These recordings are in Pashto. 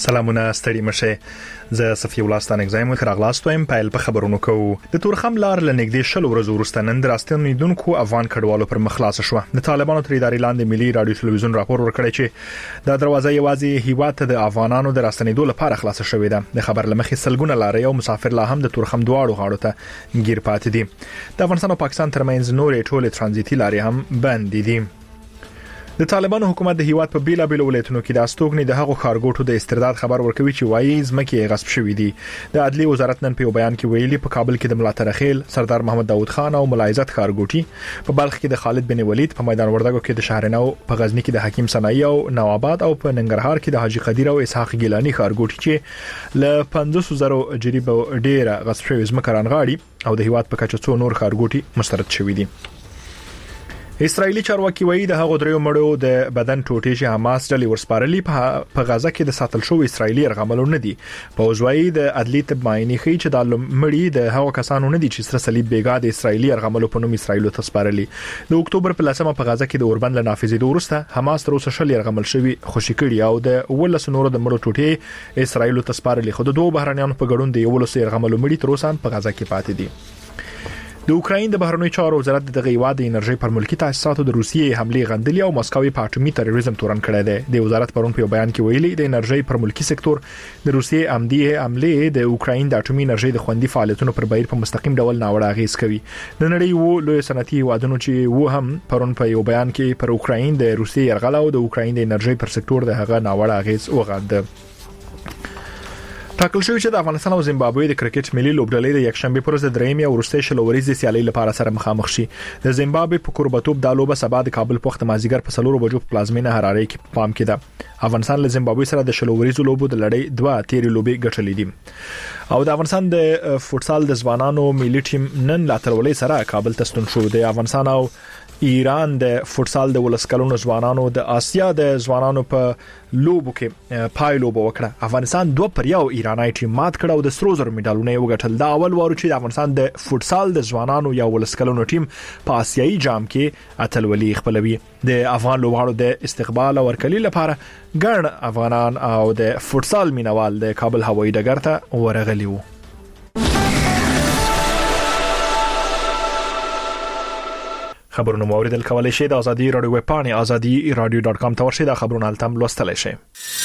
سلامونه ستړي مشه زه صفي ولستان اگزایم خراغلاست وایم پایل په خبرونو کوو د تورخم لار لنګدې شل ورځې وروسته نن دراستنیدونکو افغان کډوالو پر مخلاص شو د طالبانو تر ادارې لاندې ملي رادیو تلویزیون راپور ورکړی چې د دروازه یوازې هیواد ته د افغانانو د راستنیدو لپاره خلاص شوې ده د خبر لمخې سلګونه لارې او مسافر لا هم د تورخم دواړو غاړو ته گیر پاتې دي د افغانستان او پاکستان ترمنځ نورې ټولې ترانزیتي لارې هم بند دي د طالبانو حکومت د هیواد په بیلا بیل ولایتونو کې د استوګنې د هغو خارګوټو د استرداد خبر ورکوي چې وایي ځمکې غصب شوې دي د عدلي وزارت نن په بیان کې ویلي په کابل کې د ملاتړ خیل سردار محمد داوود خان او ملا عزت خارګوټي په بلخ کې د خالد بن ولید په میدان وردګو کې د شهرنو په غزنی کې د حکیم صنایع او نواباد او په ننګرهار کې د حاجی قدیر او اسحاق ګیلانی خارګوټي چې ل 500,000 جریب ډیره غصب شوې ځمکه رانغاړي او د هیواد په کچه څو نور خارګوټي مسترد شوې دي اسرایلی چارواکي وایي د هغو دریو مړو د بدن ټوټې چې حماس ډلې ورسپارلي په غزا کې د ساتل شو اسرایلی ارغملو نه دي په وزوي د عدلي طب معاینه خي چې د مړی د هغو کسانو نه دي چې سره صلیب بیګا د اسرایلی ارغملو په نوم اسرایلو تسپارلي د اکتوبر په 10مه په غزا کې د اوربند له نافذېدو وروسته حماس تر اوسه شل ارغمل شوی خوشی کړي او د ولس نورو د مړو ټوټې اسرایلو تسپارلي خو د دوه بهرانيانو په ګډون د ولس ارغملو مړی تر اوسه په غزا کې پاتې دي د اوکراین د بهرنیو چارو وزارت د هیواد د انرژي پر ملکی تاسیساتو د روسیې حمله غندلې او مسکوي په اټومي تروریزم تورن کړی دی د وزارت پرون په بیان کې ویلي د انرژي پر ملکی سکتور د روسیې عمدي حمله د اوکراین د اټومي انرژي د خوندي فعالیتونو پر بهیر په مستقیم ډول ناوړه اغیز کوي د نړۍ وو لوی صنعتي هیوادونو چې وو هم پرون په یو بیان کې پر اوکراین د روسیې يرغل او د اوکراین د انرژي پر سکتور د هغه ناوړه اغیز وغند ټاکل شوی چې د افغانستان او زیمبابوې د کرکټ ملي لوبډلې د یکشنبه پر ورځ د درېمې او وروستۍ شلوريزې سیالۍ لپاره سره مخامخ شي د زیمبابوې په کوربتوب د لوبه سبا د کابل په وخت مازیګر په 4 بجو په پلازمینه حرارې کې پام کې ده افغانستان له زیمبابوې سره د شلوريزو لوبو د لړۍ 2 تیری لوبې ګټلې دي او د افغانستان د فوتسال د ځوانانو ملي ټیم نن لا ترولې سره کابل ته ستون شو د افغانستان او ایران د فوتسال د ولسکلونو ځوانانو د آسیا د ځوانانو په لوبو کې پای لوب وکړه افغانستان 2-1 ایرانای ټیم مات کړ او د سرو زر میډالونه وګټل دا اول وارو چې د افغانستان د فوتسال د ځوانانو یا ولسکلونو ټیم په آسیایي جام کې اتلولي خپلوي د افغان لوبغاړو د استقبال او ورکلي لپاره ګڼ افغانان او د فوتسال مینوال د کابل هوایي ډګر ته ورغلي وو خبرونه موریدل کولای شي د ازادي رادیو ویب پاڼه azadi.radio.com ته ورشي د خبرونو التم لوستلای شي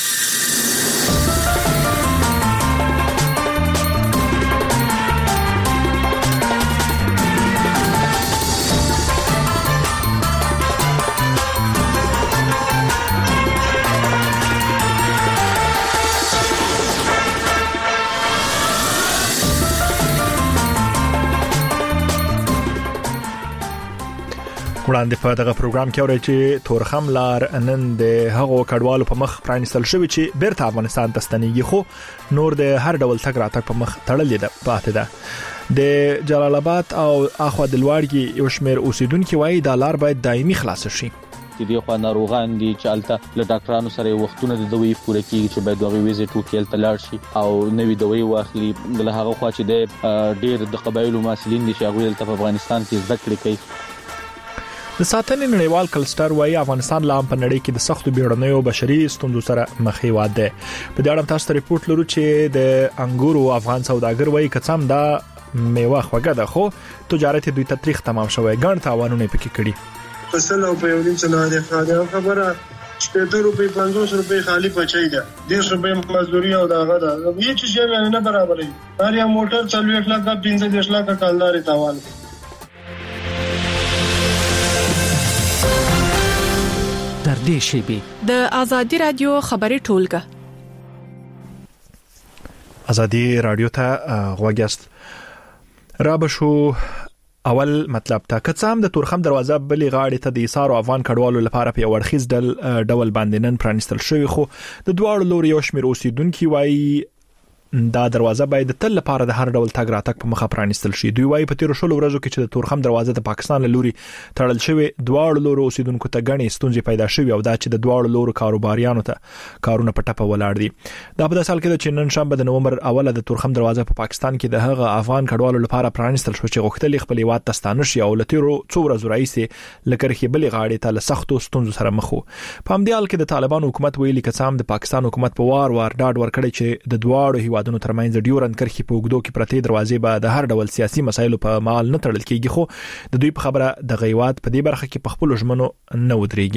وړاندې په دغه پروګرام کې اوري چې تورخم لار نن د هغو کډوالو په مخ پرانستل شوی چې بیرته افغانستان ته ستنېږي خو نور د هر ډول تګ راتګ په مخ تړلې ده پاتې ده د جلال آباد او اخوا د لوړګي یو شمېر اوسیدونکو وايي د لار باید دایمي خلاص شي دي خو ناروغان دي چې الته له ډاکټرانو سره وختونه د دوی پوره کیږي چې باید دوی ویزټ وکړي تلل شي او نوې دوی واخلي له هغه خوا چې د ډېر د قبایلو مسلین دي چې هغه په افغانستان کې زده کړې کوي د ساتنې نړیوال کلستر وايي افغانستان لا په نړۍ کې د سختو بیړنیو بشري ستونزو سره مخ هیواد ده په دې اړه تاسو ریپورت لرو چې د انګورو افغان سوداګر وايي کڅم دا میوه خوګه ده خو تجارت دوی تطریق تمام شوی ګڼ تاوانونه پکې کړي فصل او په یو نیم سنه ده خبره 70 روپے 500 روپے خالی پچای ده 100 روپے مزدوري او داغه ده هیڅ شی نه برابرې هر یو موټر 40 لک 15 لک کالدار تاوان در دې شی د ازادي رادیو خبري ټولګه ازادي رادیو ته غوږیاست را بشو اول مطلب تا کڅام د تورخم دروازه بلې غاړې ته د ایثار افغان کډوالو لپاره په ورخیز ډول باندې نن پرانستل شوی خو د دواړو لوري یو شمېر اوسیدونکو وايي دا دروازه باید تل لپاره د هر ډول تګ راتګ په مخه پرانیستل شي. دوی وايي په 13 ورځو کې چې د تورخم دروازه د پاکستان له لوري تړل شوی دواړو لورو اوسیدونکو ته غني ستونزې پیدا شوي او دا چې د دواړو لورو کاروباریانو ته کارونه په ټپه ولاړ دي. دا په داسال کې چې نن شنبه د نومبر اوله د تورخم دروازه په پاکستان کې د هغه افغان کډوالو لپاره پرانیستل شو چې غوښتل خپل هیواد ته ستانه شي او لتیرو څو ورځې راځي لکه بلې غاړې ته له سختو ستونزو سره مخ وو. په همدې حال کې د طالبان حکومت ویلي کسام د پاکستان حکومت په وار ډاډ ورکړي چې د دواړو هیوادونو ترمنځ ډیورن کرښې په وګړو کې پرتې دروازې به د هر ډول سیاسي مسایلو په مال نه تړل کېږي، خو د دوی په خبره د غیوات په دې برخه کې په خپل ژمنو نه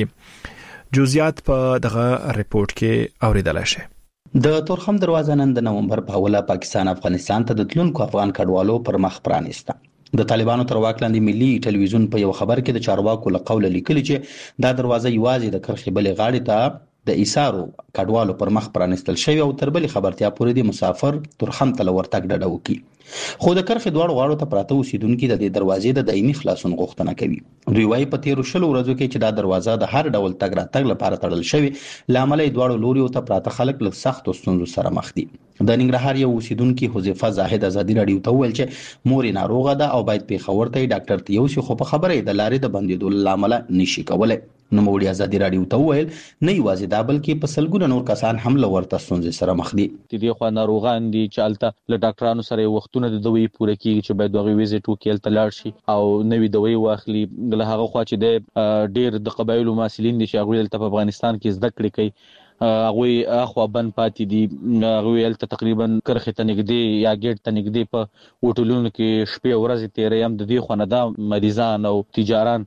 ودرېږي. جزئیات په دغه ریپورت کې اوریدل شي. د تورخم دروازه نن د نومبر په اوله پاکستان افغانستان ته د تلونکو افغان کډوالو پر مخ پرانیسته. د طالبانو تر واک لاندې ملي ټلویزیون په یو خبر کې د چارواکو له قوله لیکلي چې دا دروازه یوازې د کرښې بلې غاړې ته د ایثارو کډوالو پر مخ پرانیستل شوی او تر بلې خبرتیا پورې د مسافر تورخم ته ورتګ ډډه وکړي. خو د کرښې دواړو غاړو ته پراته اوسیدونکو د دې دروازې د دایمي خلاصون غوښتنه کوي. دوی وايي په 13 ورځو کې چې دا دروازه د هر ډول تګ راتګ لپاره تړل شوی لامل دواړو لوري ته پراته خلک له سختو ستونزو سره مخ دي. د ننګرهار یو اوسیدونکو حذیفه زاهد ازادي رادیو ته ویل چې مور ناروغه ده او باید په خبر ته ډاکټر ته یو خو په خبره د لارې د بندیدو لامل نشي کولای. نو موري ازادي رادیو ته ویل نه یوازې دا بلکې په سلګونه نور کسان هم لورته ستونزې سره مخ دي. دې خو ناروغان دي چې الته له ډاکټرانو سره وختونه د دوی پوره کیږي چې باید دغه ویزټ وکړي الته لاړ شي او نوې دوی واخلي. له هغه خوا چې د ډېر د قبایلو مسلین دي چې هغه الته په افغانستان کې زده کړې کوي هغه اخوا بن پاتې دي. هغه الته تقریبا کرخه ته نږدې یا ګیټ ته نږدې په هوټلونو کې شپې ورځې تیرې هم د دې خو نه دا مریضان او تجاران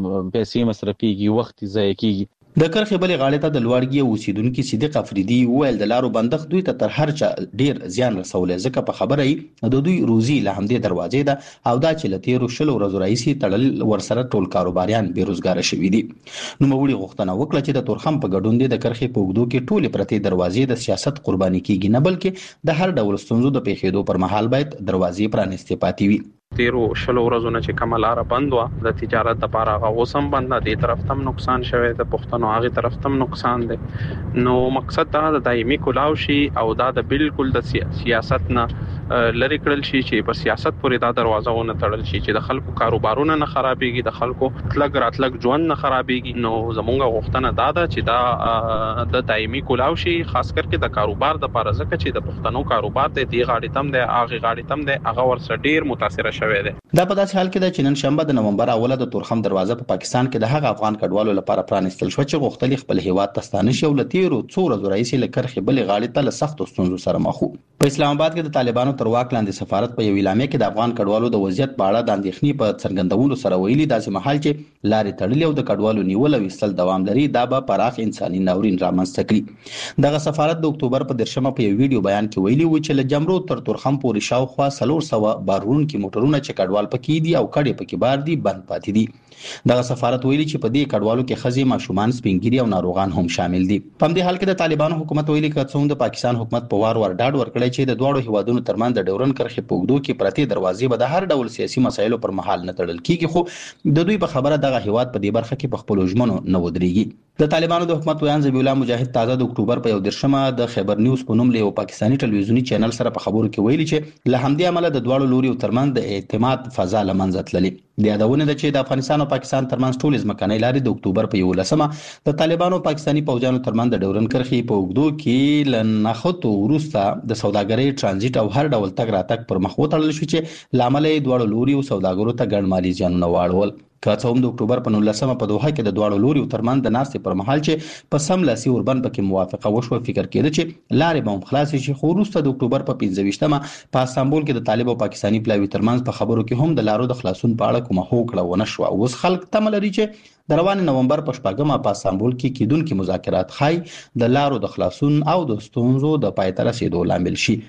پیسې مصرفيږي وخت ضایع کیږي. د کرخې بلې غاړې ته د لوړګي اوسیدونکو صدیق افریدي ویل د لارو بندښت دوی ته تر هر چا ډیر زیان رسولې ځکه په خبره یې د دوی روزي له همدې دروازې ده او دا چې لته روشل ورځ رئیسي تړل ورسره ټول کاروباریان بیروزګار شوي دي. نو موږ غوښتنه وکړه چې د تورخم په ګډون د کرخې په وګړو کې ټول پرتې دروازې د سیاست قرباني کیږي نه بلکې د هر ډول ستونزو د پیښېدو پر مهال باید دروازې پرانیستې پاتې وي. 13 ورځې چې کملاره بند و د تجارت لپاره هغه اوسم بند دی، طرف تم نقصان شوه د پښتنو هغه طرف تم نقصان دی. نو مقصد دا د دایمي کلاو شي او دا د بالکل د سیاست نه لری کړل شي چې په سیاست پورې دا دروازه ونه تړل شي چې د خلکو کاروبارونه نه خرابېږي، د خلکو تلګ راتلګ ژوند نه خرابېږي. نو زمونږ غوښتنه دا ده چې دا د دایمي کلاو شي، خاص کر د کاروبار د لپاره ځکه چې د پښتنو کاروبار د دې غاړې تم دی هغه غاړې تم دی هغه ورسره ډیر متاثر شوی دی. دا په داسې حال کې ده چې نن شنبه د نومبر اوله د تورخم دروازه په پاکستان کې د هغه افغان کډوالو لپاره پرانیستل شو چې غوښتل خپل هیواد ته ستانه شي او لتیرو څو ورځې رئیس لکرخې بلې غاړې ته له سختو ستونزو سره مخ وو. په اسلام آباد کې د طالبانو تر واک لاندې سفارت په یو اعلامیه کې د افغان کډوالو د وضعیت په اړه د اندېښنې په څرګندولو سره ویلي داسې مهال چې لارې تړلې او د کډوالو نیول او وستل دوام لري دا به پراخ انساني ناورین رامنځته کړي. دغه سفارت د اکتوبر په 13 په یو ویډیو بیان کې ویلي و چې له جمرو تر تورخم پورې شاوخوا 400 بارونکي موټرونه چې کډوال پکې دي او کډې پکې بار دي بند پاتې دي. دغه سفارت ویلي چې په دې کډوالو کې خزي ماشومان سپینګری او ناروغان هم شامل دي. په دې حال کې د طالبانو حکومت ویلي چې څنګه د پاکستان حکومت په وار ډاډ ورکړی چې د دوه هیوادونو ترمنځ د ډیورن کرښې په وګړو کې پرتې دروازې به د هر ډول سیاسي مسایلو پر مهال نه تړل کیږي، خو د دوی په خبره دغه هیواد په دې برخه کې په خپل ژمنو نه ودرېږي. د طالبانو د حکومت ویان ذبیح الله مجاهد تازه د اکتوبر په 11 د خیبر نیوز په نوم له یو پاکستاني ټلویزیونی چینل سره په خبرو کې ویلي چې له همدې عمله د دوه لوري ترمنځ د اعتماد فضا لمنځه تللې. د یادونه ده چې د افغانستان او پاکستان ترمنځ ټول ځمکنۍ لارې د اکتوبر په 11 د طالبانو پاکستاني پوځیانو ترمنځ د ډیورن کرښې په وګړو کې لنخته وروسته د سوداګرۍ ترانزیت او هر ډول تګ راتګ پر مخ وتړل شو چې لامل یې دوه لوري او سوداګرو ته ګڼ مالي زیانونه واړول. که څه هم د اکتوبر په 19 په دوحه کې د دوه لوري ترمنځ د ناستې پر مهال چې په سملاسي اوربن پکې موافقه وشوه، فکر کېده چې لارې به هم خلاص شي، خو وروسته د اکتوبر په 15 په استانبول کې د طالب او پاکستاني پلاوي ترمنځ په خبرو کې هم د لارو د خلاصون په اړه کومه هوکړه ونه شوه. اوس خلک تمه لري چې د روان نومبر په 14 په استانبول کې کېدونکي مذاکرات خای د لارو د خلاصون او د ستونزو د پای ته رسیدو لامل شي.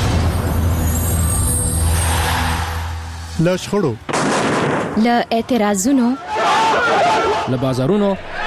لشخړو له اعتراضونو له بازارونو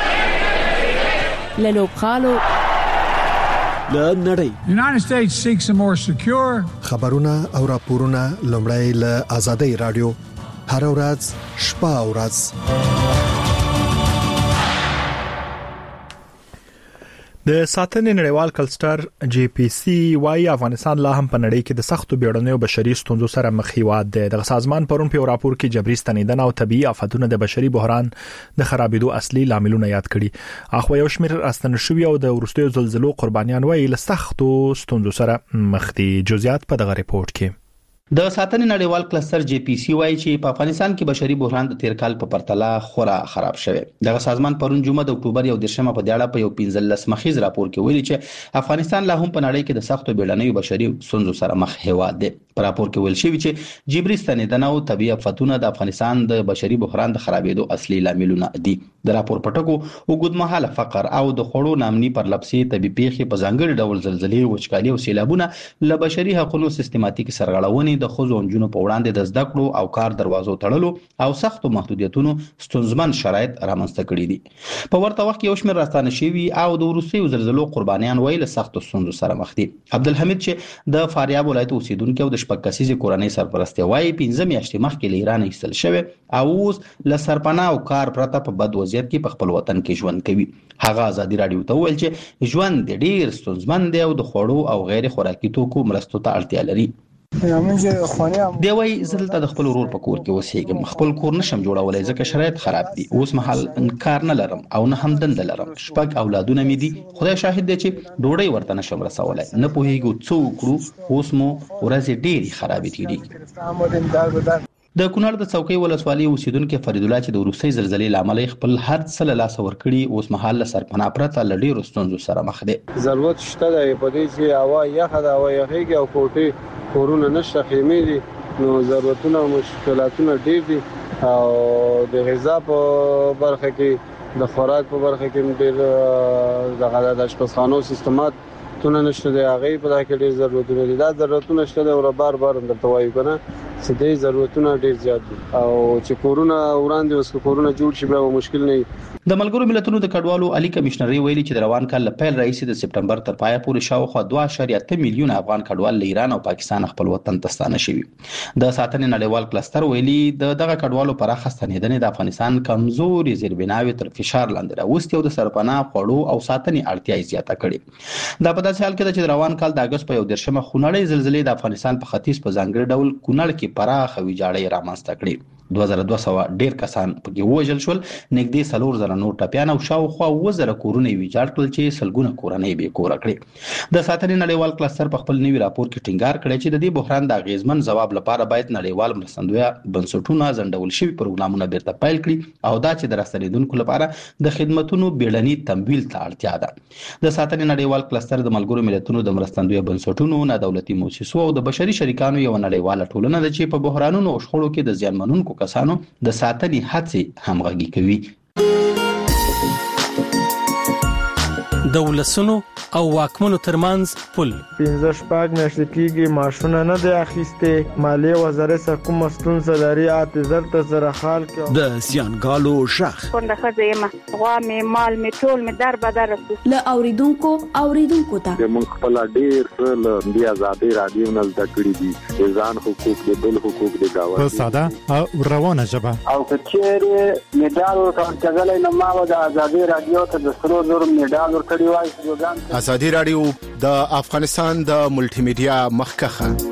له لوبخالو له نړۍ United States seeks a more secure خبرونه او راپورونه لومړی له آزادۍ رادیو هر ورځ شپه او ورځ د ساتنې نړیوال کلستر جی پی سی وايي افغانستان لا هم په نړۍ کې د سختو بیړنیو بشري ستونزو سره مخ هیواد دی. د سازمان پرون په راپور کې جبري ستنیدنه او طبيعي آفتونو د بشري بحران د خرابېدو اصلي لاملونه یاد کړي. اخو یو شمېر راستنشوي او د ورستیو زلزلو قربانیان وايي له سختو ستونزو سره مخ دي. جزئیات په دغه ریپورت کې. د ساتنې نړیوال کلستر جی پی سی وايي چې په افغانستان کې بشري بحران د تیر کال په پرتله خورا خراب شوی. دغه سازمان پرون جمعه د اکتوبر 1 په دیاړه په یو 15 مخیز راپور کې ویلي چې افغانستان لا هم په نړۍ کې د سختو بیړنیو بشري ستونزو سره مخ هیواد دی. په راپور کې ویل شوی چې جبري ستنیدنه او طبيعي آفتونه د افغانستان د بشري بحران د خرابېدو اصلي لاملونه دي. د راپور پټکو وګړمحاله فقر او د خوړو نامني پرلپسې طبيعي پیښې په ځانګړي ډول زلزلې، وچکالي او سیلابونه له بشري حقوقو سیستماتیک سرغړونې د خوځو انجونو په وړاندې د زده کړو او کار دروازو تړلو او سختو محدودیتونو ستونزمن شرایط رامنځته کړي دي. په ورته وخت کې یو شمېر راستانه شوي او د وروستیو زلزلو قربانیان ویل سختو ستونزو سره مخ دي. عبدالحمید چې د فاریاب ولایت اوسیدونکو او د شپږ کسیزې کورنۍ سرپرستی وايي 15 میاشتې مخکې له ایران ایستل شوی او اوس له سرپناه او کار پرته په بد وضعیت کې په خپل وطن کې ژوند کوي. هغه ازادي رادیو ته ویل چې ژوند ډیر ستونزمن دی او د خوړو او غیر خوراکي توکو مرستو ته اړتیا لري. دی وايي زه دلته د خپل ورور په کور کې اوسېږم. خپل کور نشم جوړولای ځکه شرایط خراب دي. اوس مهال کار نه لرم او نه هم دنده لرم. شپږ اولادونه مې دي. خدای شاهد دی چې ډوډۍ ورته نشم رسولای. نه پوهیږو څه وکړو. اوس مو ورځې ډېرې خرابې تېرېږي. د کونړ د څوکۍ ولسوالۍ اوسیدونکو فرید الله چې د روسي زلزلې لامل خپل هر څه له لاس ورکړي اوس مهال له سرپناه پرته له ډېرو ستونزو سره مخ دي. ضرورت شته د په دې چې هوا یخه ده او یخېږي او کوټې کورونه نشته، خیمې دي، نو ضرورتونه او مشکلاتونه ډېر دي او د غذا په برخه کې د خوراک په برخه کې ډېر د اشپزخانو سیستمات تونه نشته دی. هغه په دغه کې ډېر ضرورتونه دي. دا ضرورتونه شته او بار درته وایو کنه چې دې ضرورتونه ډېر زیات دي او چې کورونه وړاندې اوس کورونه جوړ شي به مشکل نه وي. د ملګرو ملتونو د کډوالو عالی کمشنري ویلي چې د روان کال له پیل راهیسې د سپټمبر تر پایه پورې شاوخوا 2.8 میلیون افغان کډوال له ایران او پاکستان خپل وطن ته ستانه شوي. د ساتنې نړیوال کلستر ویلي دغه کډوالو پراخه ستنېدنې د افغانستان کمزوري زیربناوي تر فشار لاندې راوستي او د سرپناه خوړو او ساتنې اړتیا زیاته کړې. دا په داسې حال کې چې د روان کال د اگست په 11 خونړۍ زلزلې د افغانستان په ختیځ په ځانګړي ډول کونړ کې پراخه ویجاړۍ رامنځته کړې. 2200 ډیر کسان پکې وژل شول، نږدې 4000 نور ټپیان او شاوخوا 2000 کورونه ویجاړ کړل چې سلګونه کورنۍ به کور کړې. د ساتنې نړیوال کلستر په خپل نوي راپور کې ټینګار کړی چې د دې بحران د غیزمن جواب لپاره باید نړیوال مرستندوی بنسټونه ځنډول شوي پروګرامونه بیرته پیل کړي او دا چې د راستنیدونکو لپاره د خدماتو بیړني تمویل ته اړتیا ده. د ساتنې نړیوال کلستر د ملګرو ملتونو د مرستندوی بنسټونو، نه دولتي مؤسسو او د بشري شریکانو یو نړیواله ټولنه ده چې په بحرانونو او شخړو کې د زیانمنونکو کسانو د ساتنې هڅې همغږي کوي. د ولسونو او واکمنو ترمنځ پل 15 میاشتې کېږي ماشونه نه دی اخیسته. مالیه وزارت کوم ستونزه لري اعتذار ته سره حال کې د سیانګالو شخ څنګه خزیمه غوا می مال می ټول می در بدر له اوریدونکو ته موږ خپل ډیر له بیا آزادي رادیو نه زده کړی دي ځان حقوق د بل حقوق د داوا په ساده او روانه ژبه او کچېره میډال ورکړل نه ما د آزادي رادیو ته د سرو زر میډال ورکړی وای. آزادي رادیو د افغانستان د ملټي میډیا مخکخه.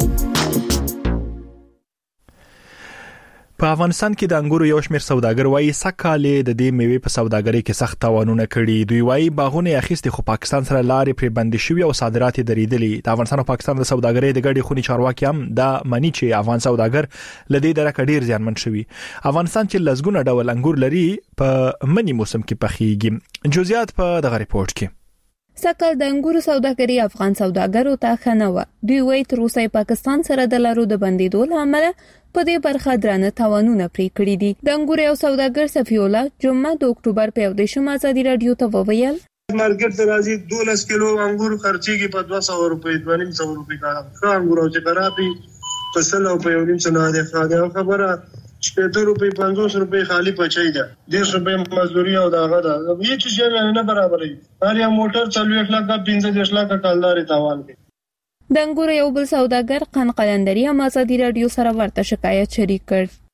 په افغانستان کې د انګورو یو شمېر سوداګر وایي سکهاله د دې میوې په سوداګرۍ کې سخت تاوانونه کړي. دوی وایي باغونه اخیستي خو پاکستان سره لارې پرې بندې شوې او صادرات یې درېدلي. د افغانستان او پاکستان د سوداګرۍ د ګډې خونې چارواکي هم دا مانی چې افغان سوداګر لدې درکه ډیر زیانمن شوي. افغانستان چې لزګونه ډول انګور لري په منی موسم کې پخېږي. جزئیات په دغه ریپورت کې. سکهال د انګورو سوداګري افغان سوداګرو ته خنوه. دوی وایي تر اوسه پاکستان سره د لارو د بندیدو لامل په دې برخه درانه تاوانونه پرې کړی دي. د انګورو یو سوداګر صفی الله جمعه د اکتوبر په 14 آزادي رادیو ته وویل مارکیټ ته راځي 12 کیلو انګور خرچيږي په 200 روپے 200 روپے کا انګور او چې خرابي په 100 روپے او 900 نه خبره 50 روپے 500 روپے خالی پچای ده 150 روپے مزدوري او داغه ده هیڅ شی نه برابرې. هر یو موټر 40 لک 15 لک کالدار تاوان کوي. د انګورو یو بل سوداګر قن قلندري هم آزادي رادیو سره ورته شکایت شریک کړ.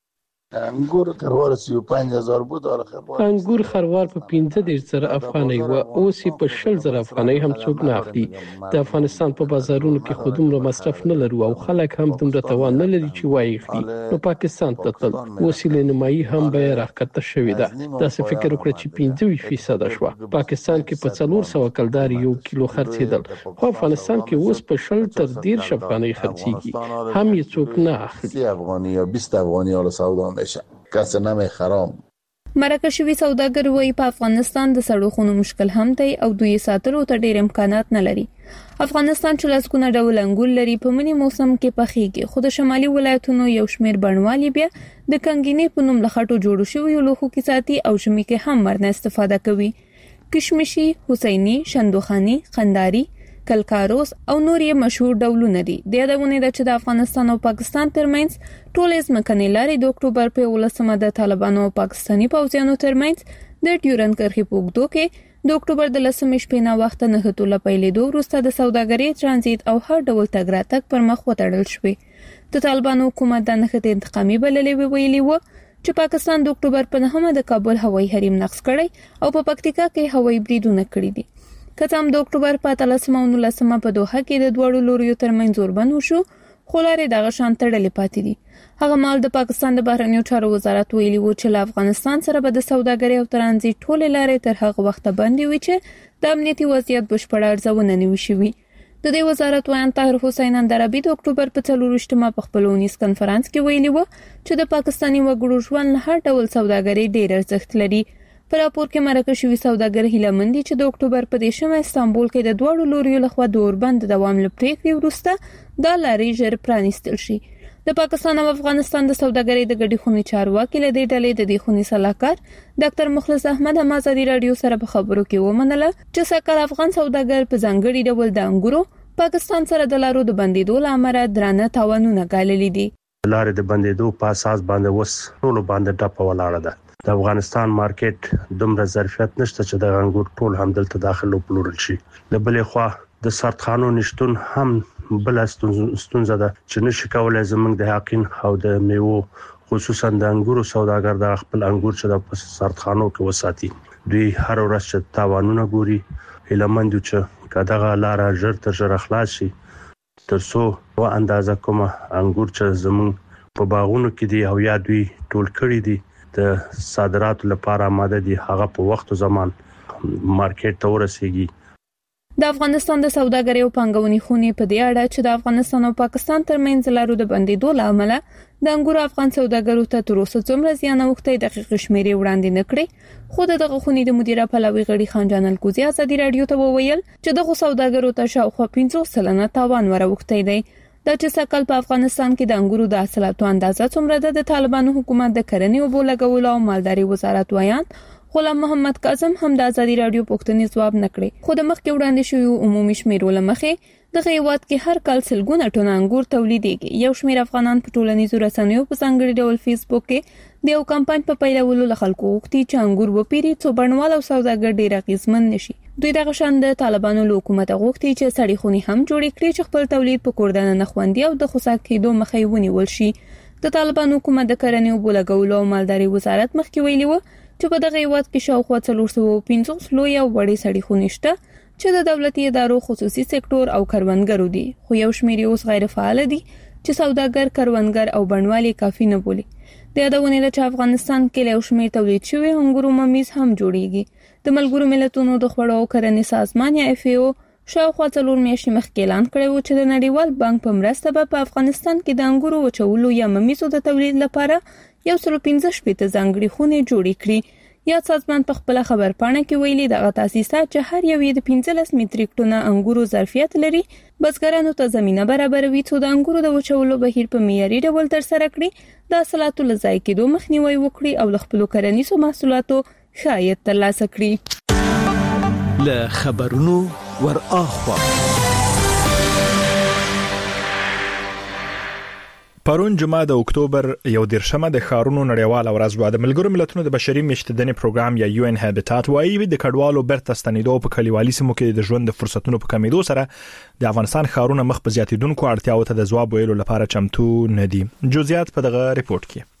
انګور خروار 5000 بو ډالر خروار انګور خروار په 15000 افغانۍ او اوس په 10000 افغانۍ هم څوک نه اخلي. د افغانستان په بازارونو کې خودمره مصرف نه لرو او خلک هم دومره توان نه لري چې وایي خري. نو پاکستان ته تل وسیله نمایي هم به راکته شوې ده. دا څه فکر وکړي چې 25% شو. پاکستان کې په 400 کلدار یو کیلو خرڅیدل. خو افغانستان کې اوس په 10 تر 13 افغانۍ خرڅيږي. هم یې څوک نه اخلي. افغاني یا 20 افغاني ول سودا کس نامه خرام. مرکه شوی سوداګر وایي په افغانستان د سړکونو مشکل هم دی او دوی ساتلو ته ډېر امکانات نه لري. افغانستان چې لاسګونه ډول انګور لري په منی موسم کې پخېږي. خو د شمالي ولایتونو یو شمېر بڼوالي بیا د کنګینې په نوم لخټو جوړ شوی لوخو کې ساتي او ژمي کې هم مرنه استفاده کوي. کشمشي، حسیني، شندوخانی، قنداري، کلکاروس او نور یې مشهور ډولونه دي. د یادونه ده چې د افغانستان او پاکستان ترمنځ ټول ځمکنۍ لارې د اکتوبر په 18 د طالبانو او پاکستاني پوځیانو ترمنځ د ډیورند کرښې په اوږدو کې د اکتوبر د 10 شپې نه وخت نه هټوله پیلېدو وروسته د سوداګرۍ ترانزیت او هر ډول تګ راتګ پر مخ وتړل شوې. د طالبانو حکومت د نښتې انتقامي بللې ویلي و چې پاکستان د اکتوبر په 9 د کابل هوایي حریم نقض کړی او په پکتیکا کې هوایي بریدونه کړی دي. کله هم د اکتوبر په 13 او 19 په دوحه کې د دوړو لوريو ترمنځ زوربند وشو، خو لارې دغه شان تړلې پاتې دي. هغه مال د پاکستان د بهرنیو چارو وزارت ویلي و چې له افغانستان سره به د سوداګرۍ او ترانزیت ټول لارې تر هغه وخت باندې وي چې د امنیتي وضعیت بشپړ ارزونه نه وشي. د دې وزارت وایي طاهر حسین اندرابي د اکتوبر په 24مه په خپل اونیز کانفرنس کې ویلي و چې د پاکستاني وګړو ژوند هر ډول سوداګرۍ ډېر ارزښت لري. په راپور کې مرکه شوی سوداګر هیلمندي چې د اکتوبر په 10مه استانبول کې د دوړو لوريو لخوا د اوربند دوام لپاره وروسته د لارې ژر پرانیستل شي. د پاکستان او افغانستان د سوداګرۍ د ګډې خونې چارواکي له دې ډلې د دې خونې صلاحکار ډاکټر مخلص احمد هم ازادي رادیو سره په خبرو کې ومنله چې سکه افغان سوداګر په ځانګړي ډول د انګورو پاکستان سره د لارو د بندیدو لامل درانه تاوانونه ګاللي دي. لارې د بندیدو په اساس باندې وس ټول باندې ټاپ ولاړه ده. د افغانستان مارکیټ دومره ظرفیت نشته چې د انګور ټول هم دلته داخل وپلورل شي. د بلې خوا د سرطانو نشټون هم بل ستونزه ده چې نشي کولای زمونږ د حقین او د میوه خصوصا د انګورو سوداګر د خپل انګور چې د سرطانو کې وساتي. دوی هر ورځ چې تاوانونه ګوري. هیلمند چې کداغه لار ژر تر ژره خلاص شي ترڅو و اندازه کومه انګور چې زمونږ په باغونو کې دي او یا دوی ټول کړی دي د صادراتو لپاره آماده دي هغه په وخت او زمان مارکیټ ته ورسیږي. د افغانستان د سوداګرۍ او پانګونې خونې په دې اړه چې د افغانستان او پاکستان ترمنځ لارو د بندیدو لامل د انګورو افغان سوداګرو ته تر اوسه څومره زیان اوښتی دقیق شمیرې وړاندې نه کړې. خو دغه خونې د مدیره پلاوي غړي خان جان الکوزي ازادي رادیو ته وویل چې دغه سوداګرو ته شاوخوا 50% تاوان وروختی دی. دا چې سکل په افغانستان کې د انګورو د حاصلاتو اندازه څومره ده د طالبانو حکومت د کرنې او بولګولو او مالداري وزارت وایان غلام محمد کاظم هم د ازادي رادیو پوښتنې ځواب نکړي. خو د مخکې وړاندې شوی عمومي شمیرو لمخې د هیواد کې هر کال سلګونه ټن انګور تولیدېږي. یو شمېر افغانان په ټولنیزو رسنیو په ځانګړي ډول فیسبوک کې د یو کمپاین په پیلولو له خلکو غوښتي چې انګور وپیري څو بڼوال او سوداګر ډېر اغیزمن نشي. دوی دغه شان د طالبانو له حکومت غوښتي چې سړي خوني هم جوړ کړي چې خپل تولید په کوردانه نه خوندي او د خصاص کېدو مخې ونیول شي. د طالبانو حکومت د کرنې او بولګولو او مالداري وزارت مخکې ویلي و چې په دغه هیواد کې شاوخوا 450 لوی او وړې سړي خوني شته چې د دولتي ادارو خصوصي سکتور او کروندګرو دي. خو یو شمېر اوس غیر فعال دي چې سوداګر کروندګر او بڼوالي کافي نه بولي. د یادونه ده چې افغانستان کې له شمېر تولید شوی انګورو ممیز هم جوړیږي. د ملګرو ملتونو د خوړو او کرنې سازمان یا FAO شاوخوا 4 میاشتې مخکې اعلان کړی و چې د نړیوال بانک په مرسته به په افغانستان کې د انګورو وچولو یا ممیزو د تولید لپاره 115 ځانګړي خونې جوړې کړي. یا سازمان په خپل خبر پاڼه کې ویلي دغه تاسیسات چې هر یو د 15 متریک ټنه انګورو ظرفیت لري بزګرانو ته زمينه برابروي چې د انګورو د وچولو بهیر په معیاري ډول تر سره کړي، د حاصلاتو له ضایع کېدو مخنیوي وکړي او د خپل کرنیزو محصولاتو ښه عاید ترلاسه کړي. له خبرونو ور اخوا پرون جمعه د اکتوبر 11مه د ښارونو نړیواله ورځ و. د ملګرو ملتونو د بشري میشتدنې پروګرام یا UN هابټات وايي د کډوالو بیرته ستنېدو په کلیوالي سیمو کې د ژوند د فرصتونو په کمیدو سره د افغانستان ښارونه مخ په زیاتیدونکو اړتیاو ته د ځواب ویلو لپاره چمتو نه دي. جزئیات په دغه ریپورت کې.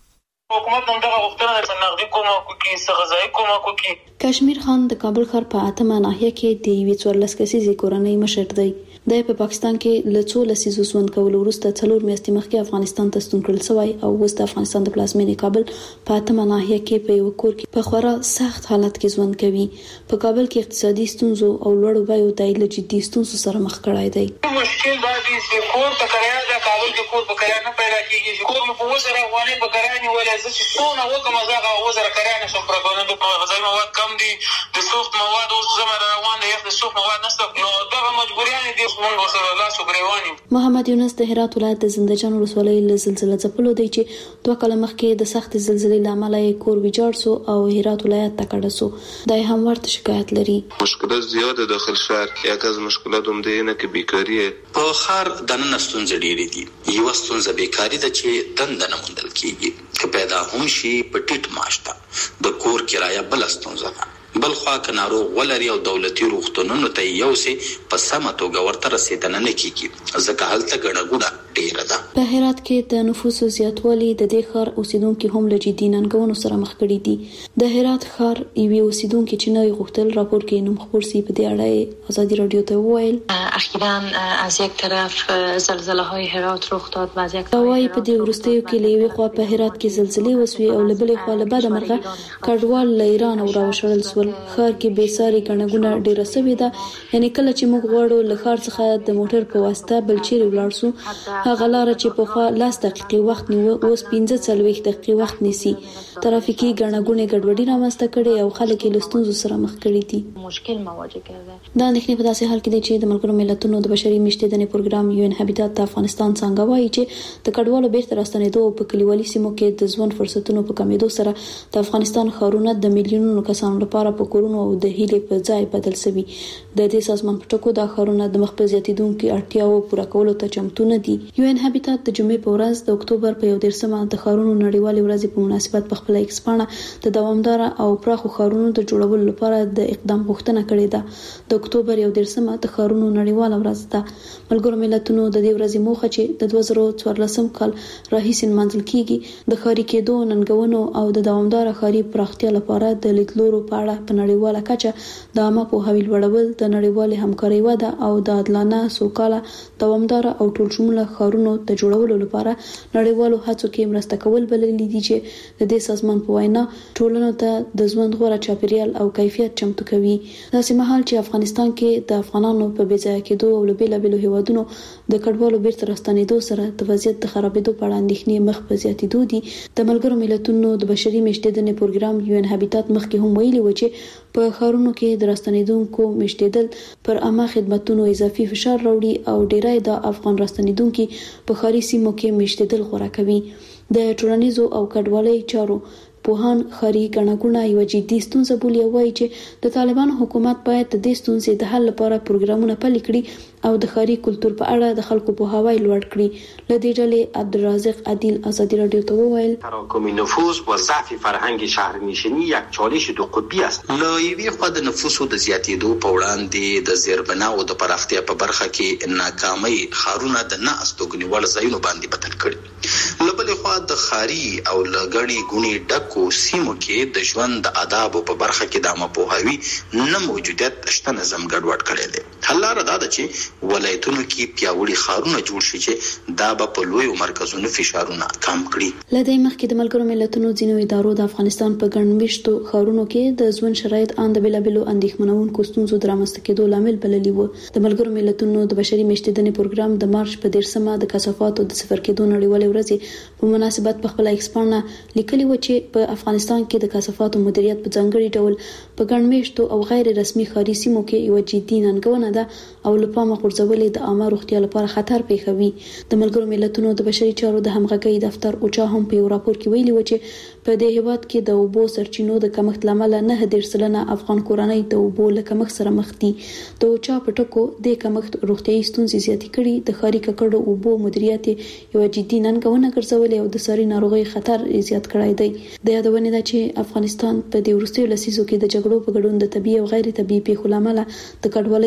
حکومت هم دغه غوښتنه ده چې نقدي کومک وکړي، څه غذایي کومک وکړي. کشمیر خان د کابل ښار په اتمه ناحیه کې د یوې 14 کسیزې کورنۍ مشر دی. د په پاکستان کې له 14 لسیزو ژوند کول وروسته 4 میاشتې مخکې افغانستان ته ستون کړل شوی او اوس د افغانستان د پلازمینې کابل په اتمه ناحیه کې په یو کور کې په خورا سخت حالت کې ژوند کوي. په کابل کې اقتصادي ستونزو او لوړو بیو د جدي ستونزو سره مخ کړای دی. مشکل دا دی چې کور په کرایه د کابل کې کور په کرایه نه پیدا کیږي. کور په وسره افغاني په کرایه نیولای چې څونه وکم زغه وسره کرایه نشم پر باندې په غذایی مواد کم دي، د سوخت مواد اوس زمره روان دي، د سوخت مواد نشته، نو دا مجبوریان دي موږ سره لا شکرېوانی. محمد یونس د هرات ولایت د زندجان ولسوالۍ له زلزلې ځپلو دی چې 2 کال مخکې د سخت زلزلې لامل یې کور ویجاړ سو او هرات ولایت ته کډه سو. دای هم ورته شکایت لري. مشکلات زیاده داخل شهر، یک از مشکلات هم ده اینه که بیکاری په خار دننه ستونزې ډېرې دي. یو ستونزه بیکاری ده چې دنده نه موندل کیږي، که پیدا هم شي په ټیټ معاش ته د کور کرایه بل ستونزه ده. بل خوا که ناروغ ولري او دولتي روغتونونو ته یو سي په سمه توګه ورته رسیدنه نه کیږي، ځکه هلته ګڼه ګوڼه ډیره ده. په هرات کې د نفوسو زیاتوالی د دې ښار اوسیدونکو هم له جدي ننګونو سره مخ کړي دي. د هرات ښار یوې اوسیدونکو چې نوې غوښتل راپور کې نوم خبر سي په دې اړه ازادي رادیو ته وویل اخیراً از یک طرف زلزله های هرات رخ داد و از یک طرف په دې ورستیو کې لوي خو په هرات کې زلزلې وسوي او لبلې خو له بعد مرغه کډوال له ایران او راوشړل سول. خار کې به ساري ګڼګونه ډیره سوي ده، یعنی کله چې موږ غواړو له خار څخه د موټر په واسطه بلچیر ولاړ سو، هغه لار چې په خوا 10 دقیقې وخت نیو اوس 15 دقیقې وخت نیسي. ترافیکي ګڼګونه ګډوډي رامنځته کړي او خلک له ستونزو سره مخ کړي دي. مشکل مواجه کړي. دا اندېښنې په داسې حال کې دي چې د ملګرو ملتونو د بشري میشتېدنې پروګرام یو ان هابیټات د افغانستان څنګه وایي چې د کډوالو بیرته راستنېدو په کلیوالي سیمو کې د ژوند فرصتونو په کمیدو سره د افغانستان ښارونه د میلیونونو کسانو لپاره په کورونو او د هیلې په ځای بدل شوي. د دې سازمان په ټکو د ښارونو د مخ په زیاتیدونکو اړتیاو پوره کولو ته چمتو نه دي. یو ان هابیټات د جمعې په ورځ د اکتوبر په 11مه د ښارونو نړیوالې ورځې په مناسبت په خپل ایکس پاڼه د دوامدار او پراخو ښارونو د جوړولو لپاره د اقدام غوښتنه کړې ده. د اکتوبر 11مه د ښارونو نړیواله ورځ ده. ملګرو ملتونو د دې ورځې موخه چې د 2014 کال راهیسې منځل کیږي د ښاري کېدو ننګونو او د دوامدار ښاري پراختیا لپاره د لیدلورو په اړه په نړیواله کچه د عامه پوهاوي لوړول، د نړیوالې همکارۍ وده او د عادلانه، سوکاله، دوامدار او ټولشموله ښارونو د جوړولو لپاره نړیوالو هڅو کې مرسته کول بلل دي چې د دې سازمان په وینا ټولنو ته د ژوند غوړه چاپیریال او کیفیت چمتو کوي. داسې مهال چې افغانستان کې د افغانانو په بېځایه کېدو او له بیلابېلو هیوادونو د کډوالو بیرته راستنېدو سره د وضعیت د خرابېدو په اړه اندېښنې مخ په زیاتېدو دي. د ملګرو ملتونو د بشري میشتېدنې پروګرام یو ان هابیټات مخکې هم ویلي و چې په ښارونو کې د راستنېدونکو میشتېدل پر عامه خدماتو اضافي فشار راوړي او ډیری د افغان راستنېدونکو په ښاري سیمو کې میشتېدل غوړه کوي. د ټولنیزو او کډوالۍ چارو پوهان ښاري ګڼګونه یو جدي ستونزه بولي او وایي چې د طالبان حکومت باید د دې ستونزې د حل لپاره پروګرامونه پلي کړي او د ښاري کلتور په اړه د خلکو پوهاوی لوړ کړي. له دې ډلې عبدالرازق عادل ازادي رادیو ته وویل تراکم نفوس و ضعف فرهنگ شهرنشینی یک چالش دو قطبی است. له یوې خوا د نفوسو د زیاتېدو په وړاندې د زیربناو د پراختیا په برخه کې ناکامۍ ښارونه د نه استوګنې وړ ځایونو باندې بدل کړي. له بلې خوا د ښاري او له ګڼې ګوڼې ډکو سیمو کې د ژوند د آدابو په برخه کې د عامه پوهاوي نه موجودیت شته نظم ګډوډ کړی دی. حل لاره دا ده چې ولایتونو کې پیاوړي ښارونه جوړ شي چې دا به په لویو مرکزونو فشارونه کم کړي. له دې مخکې د ملګرو ملتونو ځینو ادارو د افغانستان په ګڼمېشتو ښارونو کې د ژوند شرایط ان د بیلابېلو اندېښمنونکو ستونزو د رامنځته کېدو لامل بللي وو. د ملګرو ملتونو د بشري میشتېدنې پروګرام د مارچ په 13مه د کثافاتو د صفر کېدو نړیوالې ورځې په مناسبت په خپل ایکس پاڼه لیکلي و چې په افغانستان کې د کثافاتو مدیریت په ځانګړي ډول په ګڼمېشتو او غیر رسمي ښاري سیمو کې یو جدي ننګونه ده او لپاره غورځولې د عامه روغتیا لپاره خطر پیښوي. د ملګرو ملتونو د بشري چارو د همغږۍ دفتر اوچا هم په یو راپور کې ویلي و چې په دې هیواد کې د اوبو سرچینو د کمښت لامل 9.9% افغان کورنۍ د اوبو له کمښت سره مخ دي. د اوچا په ټکو د کمښت روغتيایي ستونزې زیاتې کړي، د ښاري ککړو اوبو مدیریت یو جدي ننګونه ګرځولې او د ساري ناروغي خطر زیات کړی دی. د یادونه ده چې افغانستان په دې وروستیو لسیزو کې د جګړو په ګډون د طبي او غیر طبي پیښو لامل د کډوالۍ او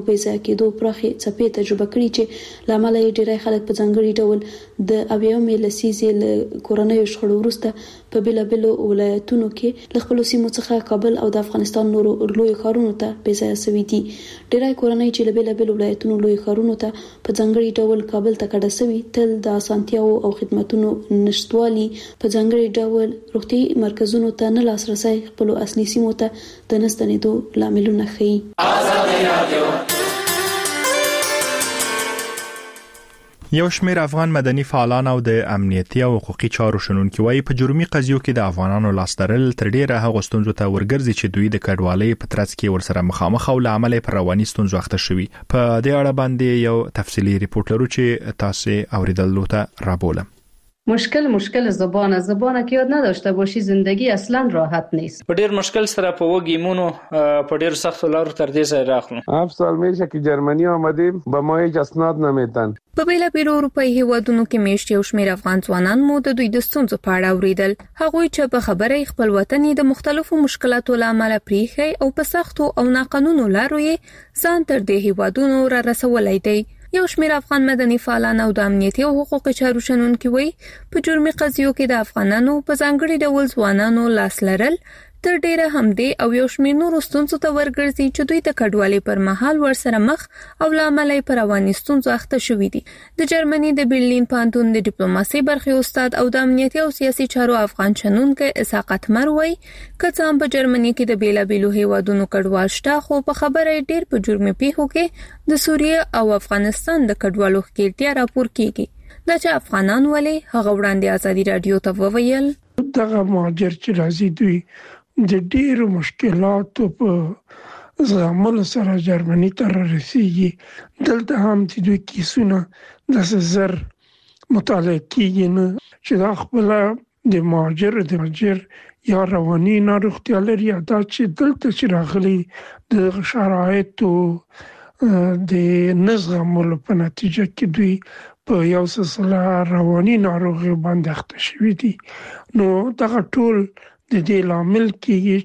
روپۍ ضایع کېدو پراخه څپې تجربه کړې چې لامل یې ډېری خلک په ځانګړي ډول د اویاومې لسیزې له کورنۍ شخړو وروسته په بیلابیلو ولایتونو کې له خپل سیمو څخه کابل او د افغانستان نورو لوی ښارونو ته بېځایه شوي دي. ډېری کورنۍ چې له بیلابیلو ولایتونو لوی ښارونو ته په ځانګړي ډول کابل ته کډه شوي تل د اسانتیاو او خدماتونو نشټوالي په ځانګړي ډول روغتي مرکزونو ته نه لاسرسي خپل اصلي سیمو ته د نستنېدو لاملونه ښيي. یو شمېر افغان مدني فعالان او د امنیتي او حقوقي چارو شنونکي وايي په جرمي قضیو کې د افغانانو لاس درل تر ډیره هغه ستونزو ته ورګرځي چې دوی د کډوالۍ په ترڅ کې ورسره مخامخ او لامل پر رواني ستونزو اخته شوي. په دې اړه باندې یو تفصیلی ریپورت لرو چې تاسو اوریدلو ته رابولم. مشکل زبانه که یاد نداشته باشی زندگی اصلا راحت نیست. په ډیر مشکل سره په وګیمونو په ډیر سخت لارو تر دې ځای راغلم. 7 سال میشه که جرمنی آمدیم به ما هیچ اسناد نمیدن. په بیلابیلو اروپایي هیوادونو کې میشت یو شمېر افغان ځوانان مو د دوی د ستونزو په اړه اوریدل. هغوی چې په خبره خپل وطن د مختلفو مشکلاتو لامل پریخي او په سختو او ناقانونو لارو یې ځان تر دې هیوادونو را رسولای دی. یو شمېر افغان مدني فعالان او د امنیتي او حقوقي چارو شنونکي وایي په جرمي قضیو کې د افغانانو په ځانګړي ډول ځوانانو لاس لرل تر ډیره همدې او یو شمېر نورو ستونزو ته ورګرځي چې دوی د کډوالۍ پر مهال ورسره مخ او لامل یې پر رواني ستونزو اخته شوي دي. د جرمني د برلین پوهنتون د ډیپلوماسي برخې استاد او د امنیتي او سیاسي چارو افغان شنونکی اسحاق اتمر وایي که څه هم په جرمني کې د بیلابیلو هیوادونو کډوال شته خو په خبره ډیر په جرمي پیښو کې د سوریه او افغانستان د کډوالو ښکېلتیا راپور کیږي. دا چې افغانان ولې هغه وړاندې ازادي رادیو ته وویل دغه مهاجر چې راځي دوی د ډېرو مشکلاتو په زغملو سره جرمني ته رسیږي. دلته هم چې دوی کیسونه داسې زر مطالعه کیږي نه چې دا خپله د مهاجر یا رواني ناروغتیا لري یا دا چې دلته چې راغلي د شرایطو د نه زغملو په نتیجه کې دوی په یو سلسله رواني ناروغي باندې اخته شوي دي. نو دغه ټول د دې لامل کېږي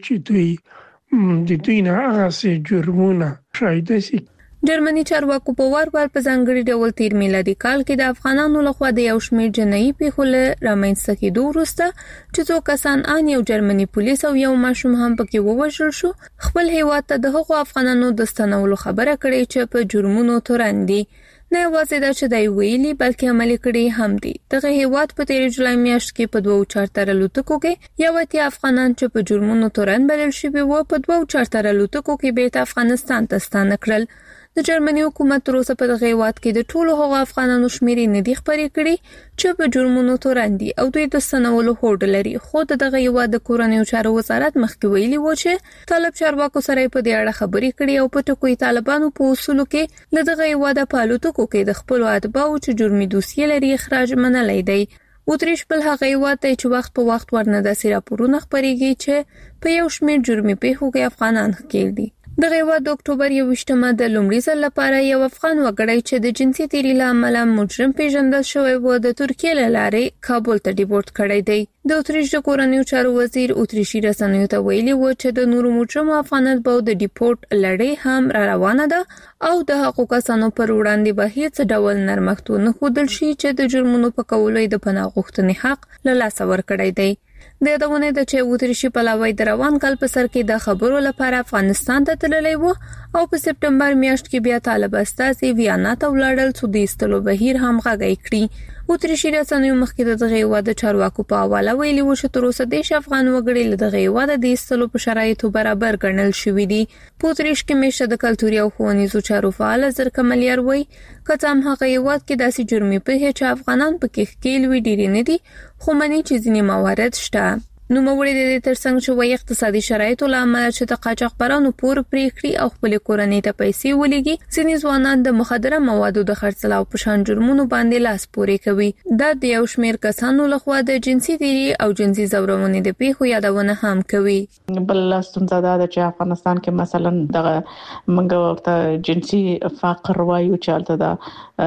چې دوی نه هغه جرمونه شایده شي. جرمني چارواکو په وار په ځانګړي ډول تیر میلادي کال کې د افغانانو لخوا د یو شمېر جنایي پیښو له رامنځته کېدو وروسته چې څو کسان ان یو جرمني پولیس او یو ماشوم هم پکې ووژل شو خپل هیواد ته د هغو افغانانو د ستنولو خبره کړې چې په جرمونو تورن دي. نه یوازې دا چې دی ویلي بلکې عملي کړي هم دي. دغه هیواد په 13 جولای میاشت کې په 2 چارتر الوتکو کې یو اتیا افغانان چې په جرمونو تورن بلل شوي وو په 2 چارتر الوتکو کې بیرته افغانستان ته ستانه کړل. د جرمني حکومت تر اوسه په دغه هیواد کې د ټولو هغو افغانانو شمېرې نه دي خبرې کړي چې په جرمونو تورن دي او دوی د ستنولو هوډ لري. خو دغه هیواد د کورنیو چارو وزارت مخکې ویلي و چې طالب چارواکو سره په دې اړه خبرې کړي او په ټکوي طالبانو په اصولو کې له دغه هیواد په الوتکو کې د خپل اتباعو چې جرمي دوسیې لري اخراج منلای دی. اتریش بل هغه هیواد دی چې وخت په وخت ورنه داسې راپورونه خپرېږي چې په یو شمېر جرمي پیښو کې افغانان ښکېل دي. دغه هیواد د اکتوبر 21 د لومړي ځل لپاره یو افغان وګړی چې د جنسي تیري له امله مجرم پیژندل شوی و د ترکیې له لارې کابل ته ډیپورت کړی دی. د اتریش د کورنیو چارو وزیر اتریشي رسنیو ته ویلي و چې د نورو مجرمو افغانانو په د ډیپورت لړۍ هم را روانه ده او د حقوقو کسانو پر وړاندې به هیڅ ډول نرمښت نه ښودل شي چې د جرمونو په کولو د پناه غوښتنې حق له لاسه ورکړی دی. د یادونه ده چې اتریشي پلاوی د روان کال په سر کې د خبرو لپاره افغانستان ته تللی و او په سپټمبر میاشت کې بیا طالب استازي ویانا ته ولاړل چې د ایستلو بهیر هم غږی کړي. اتریشي رسنیو مخکې دغه هیواد د چارواکو په حواله ویلي و چې تر اوسه 10 افغان وګړي له دغه هیواد د ایستلو په شرایطو برابر ګڼل شوي دي. په اتریش کې میشه د کلتوري او ښوونیزو چارو فعال زرکملیار وایي که څه هم هغه هیواد کې داسې جرمي پیښې چې افغانان پکې ښکېل وي ډېرې نه دي خو مني چې ځینې موارد شته. نوموړي د دې ترڅنګ چې وایي اقتصادي شرایطو له امله چې د قاچاقبرانو پور پرې کړي او خپل کورنۍ ته پیسې ولېږي ځینې ځوانان د مخدره موادو د خرڅلاو په شان جرمونو باندې لاس پورې کوي. دا د یو شمېر کسانو لخوا د جنسي تیري او جنسي زورونې د پیښو یادونه هم کوي. بل ستونزه دا ده چې افغانستان کې مثلا دغه منګه ورته جنسي فقر وایو چې هلته د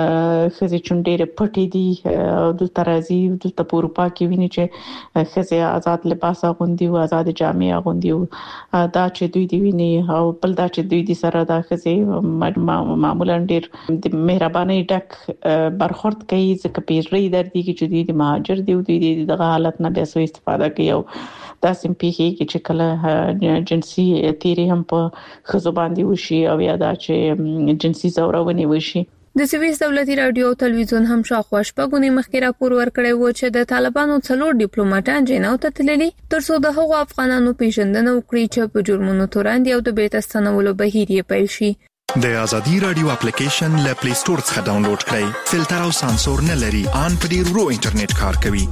ښځې چونډې پټې دي دلته راځي دلته په اروپا کې ویني چې ښځې آزاد لباس غوندي او آزاد جامع غوندي دا چې دوی دی ویني او بل دا چې دوی دي سره دا خزي معمولا ډیر د مهرباني ډک برخورد کوي ځکه پیری دردي کې چې دوی د مهاجر دی او دوی د حالت نه به سو استفاده کوي او دا سمپیږي چې کله جنسي تیری هم په خزو باندې وشي او یا دا چې جنسي زورونه وشي. د سویس دولتي رادیو او تلویزیون هم شاوخوا شپږونی مخکې راپور ورکړی و چې د طالبانو 4 ډیپلوماټان جناو ته تللي ترڅو د هغو افغانانو پیژندنه وکړي چې په جرمونو تورن دي او د بیت استنولو بهیر یې پیل شي. د ازادي رادیو اپلیکیشن له پلی سٹور څخه ډاونلوډ کړئ. فلټر او سانسور نه لري، ان په ډیر ورو انټرنیټ کار کوي.